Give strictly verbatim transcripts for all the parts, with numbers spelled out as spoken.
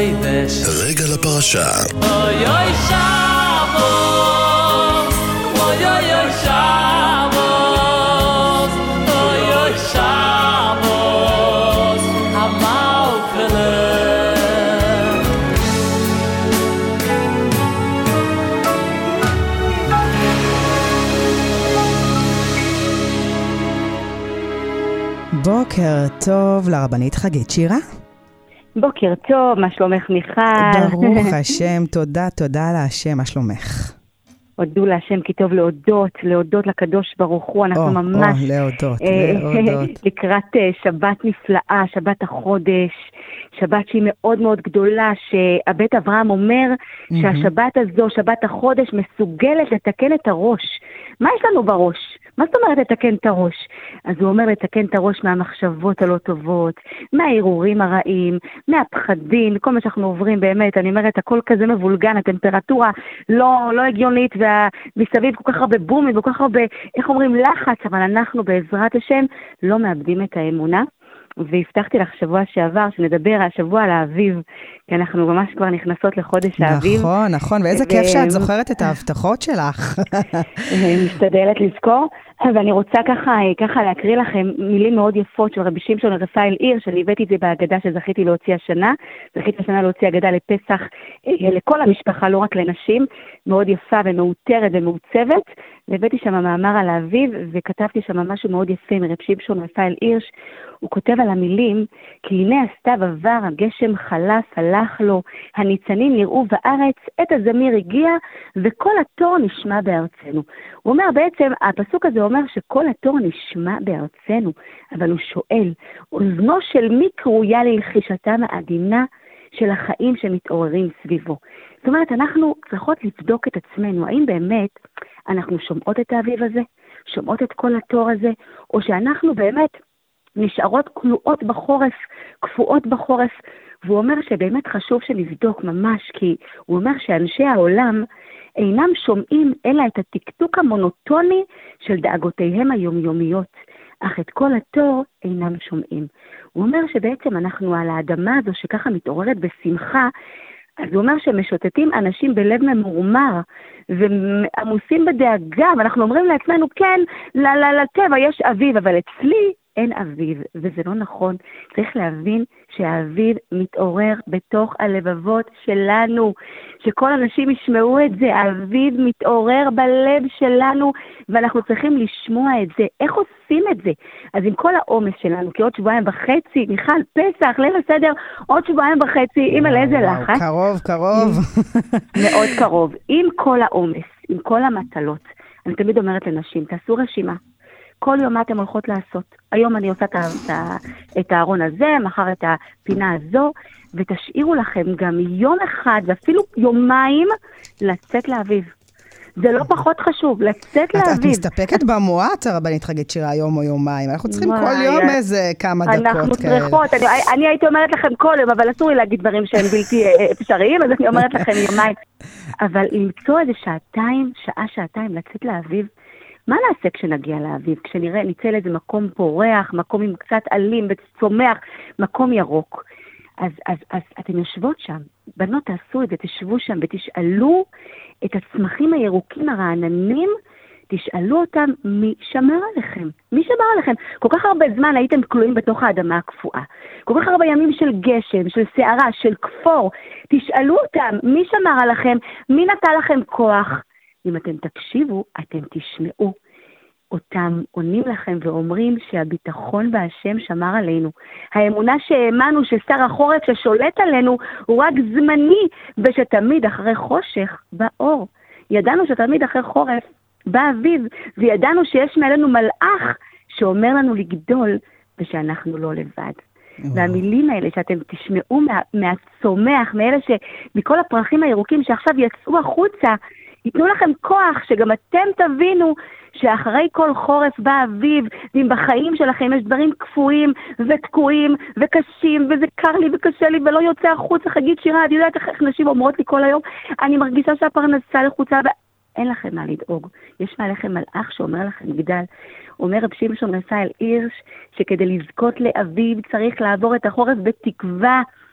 רגע לפרשה. אוי אוי שבוס, אוי אוי אוי שבוס, אוי אוי שבוס, המאופלה. בוקר טוב לרבנית חגית שירה. בוקר טוב, מה שלומך מיכל? ברוך השם, תודה, תודה להשם, מה שלומך? הודו להשם כי טוב להודות, להודות לקדוש ברוך הוא, אנחנו או, ממש או, להודות, להודות. לקראת שבת נפלאה, שבת החודש, שבת שהיא מאוד מאוד גדולה, שהבית אברהם אומר שהשבת הזו, שבת החודש, מסוגלת לתקן את הראש. מה יש לנו בראש? מה זאת אומרת לתקן את הראש? אז הוא אומר לתקן את הראש מהמחשבות הלא טובות, מהעירורים הרעים, מהפחדים, כל מה שאנחנו עוברים באמת, אני אומרת, הכל כזה מבולגן, הטמפרטורה לא, לא הגיונית, ומסביב כל כך הרבה בומים, וכל כך הרבה, איך אומרים, לחץ, אבל אנחנו בעזרת השם לא מאבדים את האמונה. והבטחתי לך שבוע שעבר שנדבר השבוע על האביב, כי אנחנו ממש כבר נכנסות לחודש האביב. נכון, נכון, ואיזה כיף שאת זוכרת את ההבטחות שלך. משתדלת לזכור, ואני רוצה ככה, ככה להקריא לכם מילים מאוד יפות של רבי שמשון רפאל עיר, שאני הבאתי את זה בהגדה שזכיתי להוציא השנה, זכיתי השנה להוציא הגדה לפסח לכל המשפחה, לא רק לנשים, מאוד יפה ומאותרת ומעוצבת, והבאתי שם מאמר על האביב, וכתבתי שם משהו מאוד יפה מרבי שמשון רפאל הירש. הוא כותב על המילים, כי הנה הסתיו עבר, הגשם חלף, הלך לו, הניצנים נראו בארץ, עת הזמיר הגיע, וכל התור נשמע בארצנו. הוא אומר בעצם, הפסוק הזה אומר שכל התור נשמע בארצנו, אבל הוא שואל, אוזנו של מי קרויה ללחישתם העדינה של החיים שמתעוררים סביבו? זאת אומרת, אנחנו צריכות לבדוק את עצמנו, האם באמת אנחנו שומעות את האביב הזה, שומעות את כל התור הזה, או שאנחנו באמת נשארות כלואות בחורף, קפואות בחורף, והוא אומר שבאמת חשוב שנבדוק ממש, כי הוא אומר שאנשי העולם אינם שומעים אלא את התקתוק המונוטוני של דאגותיהם היומיומיות, אך את כל התור אינם שומעים. הוא אומר שבעצם אנחנו על האדמה הזו שככה מתעוררת בשמחה, אז הוא אומר שמשוטטים אנשים בלב ממורמר, ועמוסים בדאגה, ואנחנו אומרים לעצמנו, כן, לטבע יש אביב, אבל אצלי אין אביב, וזה לא נכון. צריך להבין שהאביב מתעורר בתוך הלבבות שלנו, שכל אנשים ישמעו את זה, האביב מתעורר בלב שלנו, ואנחנו צריכים לשמוע את זה. איך עושים את זה? אז עם כל העומס שלנו, כי עוד שבועיים וחצי, מיכל, פסח, ליל הסדר, עוד שבועיים וחצי, עם על איזה לחץ. קרוב, קרוב. מאוד קרוב. עם כל העומס, עם כל המטלות, אני תמיד אומרת לנשים, תעשו רשימה. כל יום מה אתם הולכות לעשות. היום אני עושה את הארון הזה, מחר את הפינה הזו, ותשאירו לכם גם יום אחד, ואפילו יומיים, לצאת לאביב. זה לא פחות חשוב, לצאת לאביב. את מסתפקת במועט, הרבנית חגית שירה, יום או יומיים. אנחנו צריכים כל יום איזה כמה דקות כאלה. אנחנו צריכות, אני הייתי אומרת לכם כל יום, אבל אסור לי להגיד דברים שהם בלתי אפשריים, אז אני אומרת לכם יומיים. אבל למצוא איזה שעתיים, שעה, שעתיים, לצאת לאביב, מה נעשה כשנגיע לאביב? כשנראה, ניצא לאיזה מקום פורח, מקום עם קצת עלים וצומח, מקום ירוק. אז, אז, אז אתם יושבות שם, בנות תעשו את זה, תשבו שם ותשאלו את הצמחים הירוקים הרעננים, תשאלו אותם מי שמר עליכם? מי שמר עליכם? כל כך הרבה זמן הייתם כלואים בתוך האדמה הקפואה. כל כך הרבה ימים של גשם, של שערה, של כפור. תשאלו אותם מי שמר עליכם? מי נתן לכם כוח? אם אתם תקשיבו, אתם תשמעו. אותם עונים לכם ואומרים שהביטחון בהשם שמר עלינו. האמונה שהאמנו ששר החורף ששולט עלינו הוא רק זמני, ושתמיד אחרי חושך בא אור. ידענו שתמיד אחרי חורף בא אביב, וידענו שיש מעלינו מלאך שאומר לנו לגדול, ושאנחנו לא לבד. והמילים האלה שאתם תשמעו מה, מהצומח, מאלה שמכל הפרחים הירוקים שעכשיו יצאו החוצה, ייתנו לכם כוח שגם אתם תבינו שאחרי כל חורף בא אביב, ואם בחיים שלכם יש דברים קפואים ותקועים וקשים, וזה קר לי וקשה לי ולא יוצא החוצה, חגית שירה, את יודעת איך נשים אומרות לי כל היום, אני מרגישה שהפרנסה לחוצה, ואין לכם מה לדאוג. יש מעליכם מלאך שאומר לכם גדל. אומר רבי שמשון רפאל הירש, שכדי לזכות לאביב צריך לעבור את החורף בתקווה,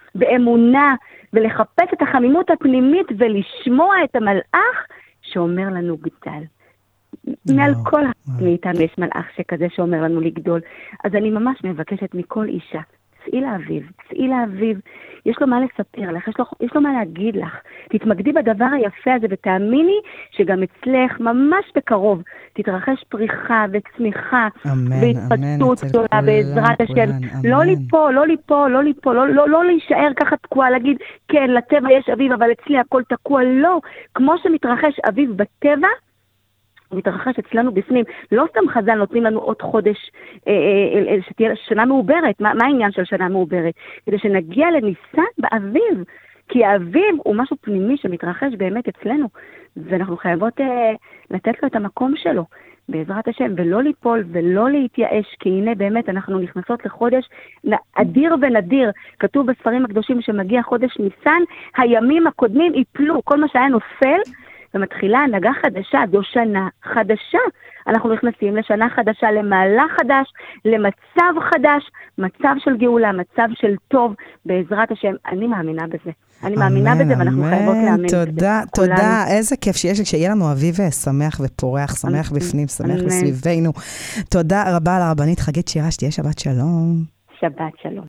באמונה, ולחפש את החמימות הפנימית ולשמוע את המלאך שאומר לנו גדל. מעל כל מאיתנו יש מלאך שכזה שאומר לנו לגדול. אז אני ממש מבקשת מכל אישה, צאי לאביב, צאי לאביב, יש לו מה לספר לך, יש לו, יש לו מה להגיד לך. תתמקדי בדבר היפה הזה ותאמיני שגם אצלך ממש בקרוב תתרחש פריחה וצמיחה והתפתחות גדולה בעזרת השם. לא ליפול, לא ליפול, לא ליפול, לא, לא, לא להישאר ככה תקוע, להגיד כן, לטבע יש אביב אבל אצלי הכל תקוע, לא. כמו שמתרחש אביב בטבע, מתרחש אצלנו בפנים. לא סתם חז"ל נותנים לנו עוד חודש, אה, אה, אה, שתהיה שנה מעוברת. מה, מה העניין של שנה מעוברת? כדי שנגיע לניסן באביב. כי האביב הוא משהו פנימי שמתרחש באמת אצלנו. ואנחנו חייבות אה, לתת לו את המקום שלו, בעזרת השם, ולא ליפול ולא להתייאש, כי הנה באמת אנחנו נכנסות לחודש אדיר ונדיר. כתוב בספרים הקדושים שמגיע חודש ניסן, הימים הקודמים יפלו, כל מה שהיה נופל, ומתחילה הנהגה חדשה, זו שנה חדשה. אנחנו נכנסים לשנה חדשה, למהלך חדש, למצב חדש, מצב של גאולה, מצב של טוב, בעזרת השם. אני מאמינה בזה. אני מאמינה בזה, ואנחנו חייבות להאמין בזה. תודה, תודה. איזה כיף שיש, שיהיה לנו אביב שמח ופורח, שמח בפנים, שמח בסביבנו. תודה רבה לרבנית חגית שירה, שתהיה שבת שלום. שבת שלום.